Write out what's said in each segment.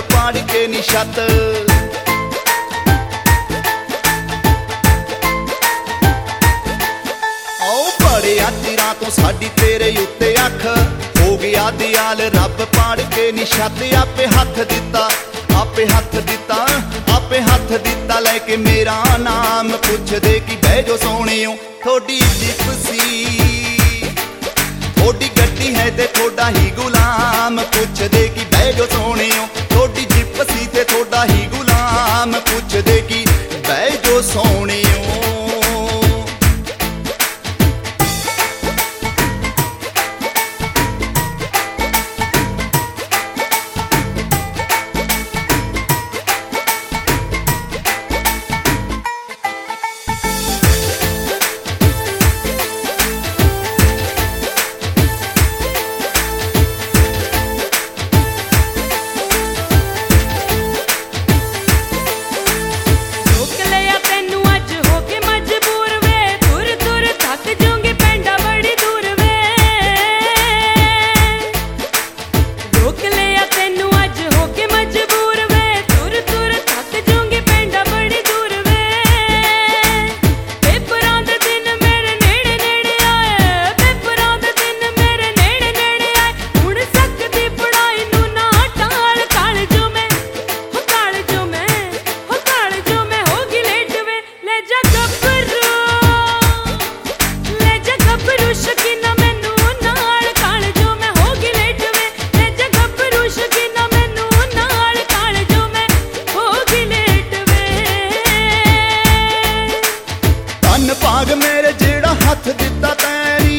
पाड़ के नी छत। बड़े चिरां तो साडी तेरे उत्ते अख, हो गया दयाल रब पाड़ के नी छत। आपे हथ दिता, आपे हथ दिता, आपे हथ दिता लैके मेरा नाम पुछ दे कि बह जो सोहणियों थोड़ी जिप्सी, थोड़ी गड्डी है ते थोड़ा ही गुलाम। पुछ दे कि बह जो सोहणियों थोड़ी जिप्सी ते थोड़ा ही गुलाम। पुछ दे कि बह जो सोहणियों। भाग मेरे जेड़ा हथ दिता तैनी,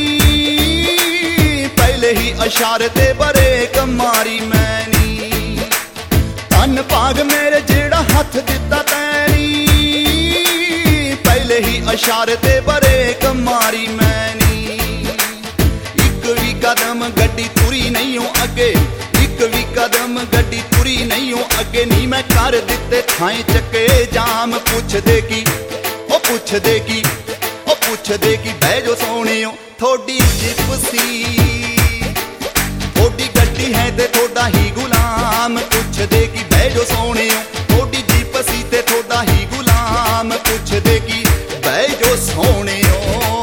पहले ही इशारे ते बरेक मारी मैनी। धन भाग मेरे जेड़ा हथ दिता तैनी, पहले ही इशारे ते बरेक मारी मैनी। एक भी कदम गड्डी तुरी नहीं हो अगे, एक भी कदम गड्डी तुरी नहीं हो अगे। नी मैं कर दिते थाएं चक्के जाम। पुछ दे कि ओ पुछ दे कि ओ पुछ दे कि बह जो सोहणियों थोड़ी जिप्सी, थोड़ी गड्डी है ते थोड़ा ही गुलाम। पुछ दे कि बह जो सोहणियों थोड़ी जिप्सी ते थोड़ा ही गुलाम। पुछ दे कि बह जो सोहणियों।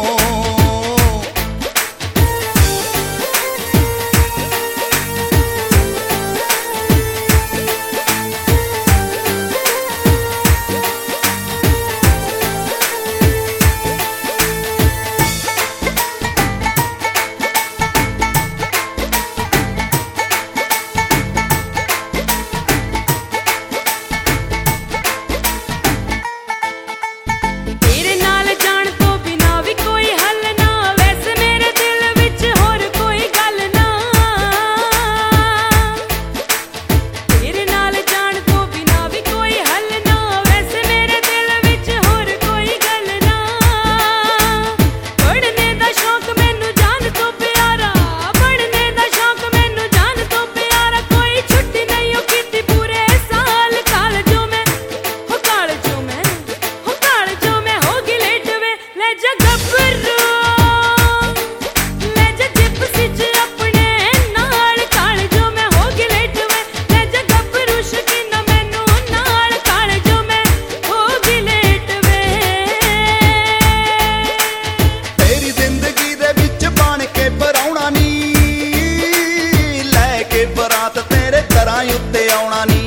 उत्ते आउणा नी,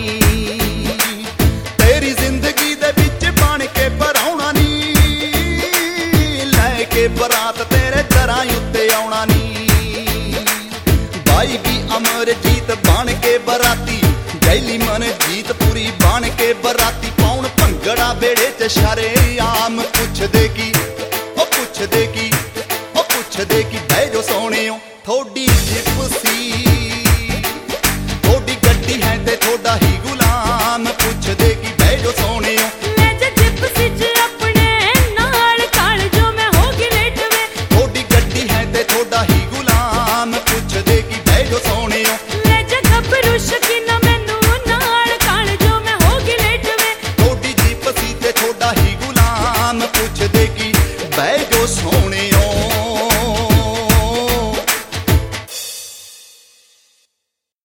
तेरी जिंदगी दे विच बन के पर आउणा नी। लैके बरात तेरे दरां उत्ते आउणा नी। भाई भी अमरजीत बन के बराती, गैली मन जीत पूरी बन के बराती। पाउण भंगड़ा बेड़े च शरेआम। पुछ दे कि ओ पुछ दे कि ओ पुछ दे कि बह जो सोहणियों थोड़ी जिप्सी, थोड़ी गड्डी है ते थोड़ा ही गुलाम। पुछ दे कि बह जो सोहणियों ले जा जिप्सी च अपने नाल काल जो मैं होगी लेट वे। थोड़ी गड्डी है ते थोड़ा ही गुलाम। पुछ दे कि बह जो सोहणियों ले जा गभरू शकीना मैनू नाल काल जो मैं होगी लेट वे। थोड़ी जिप्सी ते थोड़ा ही गुलाम। पुछ दे कि बह जो सोहणियों।